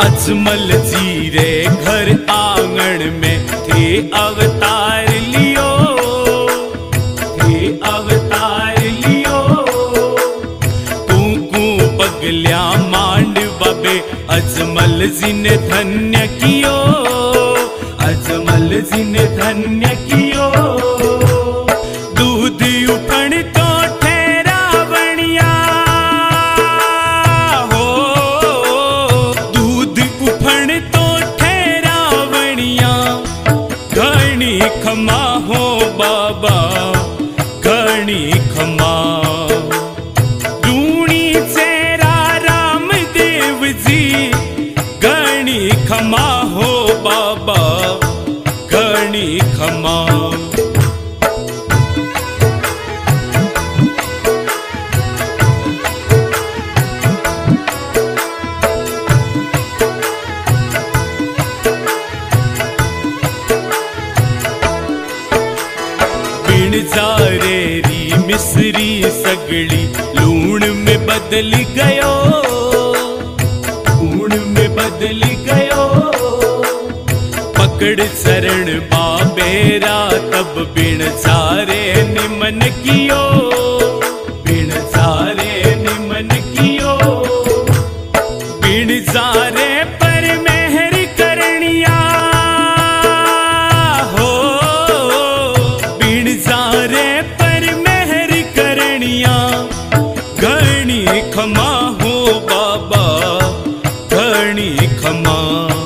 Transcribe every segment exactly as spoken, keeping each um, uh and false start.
अजमल जी रे घर आंगन में थे अवतार लियो, थे अवतार लियो। कूकू पगल्या मांड बबे अजमल जी ने धन्य कियो, अजमल जी ने धन्य कियो। दूध उफण तो ठहरा बनिया हो, दूध उफण तो ठहरा बनिया। घणी खमा हो बाबा घणी खमा, रूणी चेरा रामदेव जी घणी खमा हो बाबा घणी खमा। जारे री मिसरी सगड़ी लूण में बदल गयो, लूण में बदल गयो। पकड़ चरण बाबेरा तब बिन सारे निमन कियो, बिन सारे निमन कियो। बिन सारे पर मेहर करनिया हो, बिन सारे पर मेहर करनिया। घणी खमा हो बाबा घणी खमा,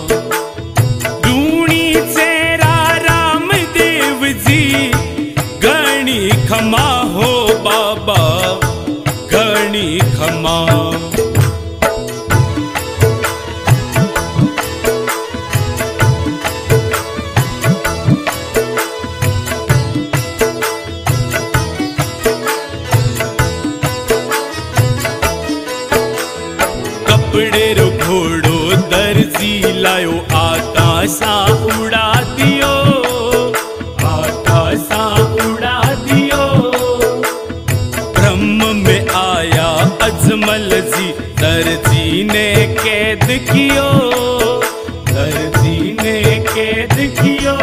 रूणी चेरा रामदेव जी घणी खमा हो बाबा घणी खमा। कपड़े रो घोड़ो दर्जी लायो आकाशा उड़ा दियो, आकाशा उड़ा दियो। ब्रह्म में आया अजमल जी दर्जी ने कैद कियो, दर्जी ने कैद कियो।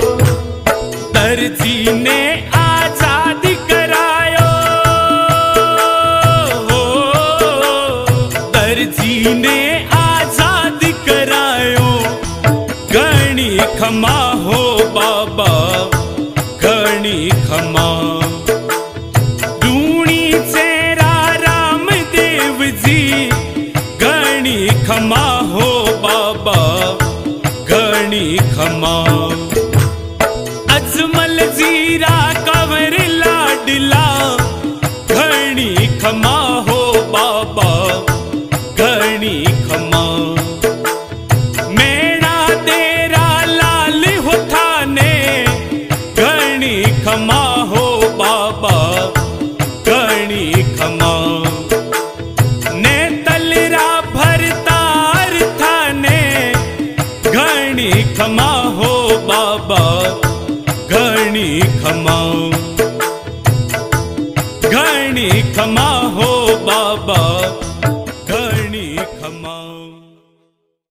दर्जी ने आजाद करायो, दर्जी ने आजाद करायो। घणी खमा हो बाबा घणी खमा, रूणी चेरा रामदेव जी घणी खमा हो बाबा घणी खमा। अजमल जीरा कंवर लाडला घणी खमा हो बाबा घणी खमा। मेरा तेरा लाल होठाने घणी खमा हो बाबा घणी खमा। ने तलरा भरतार थाने घणी खमा हो बाबा घणी खमा।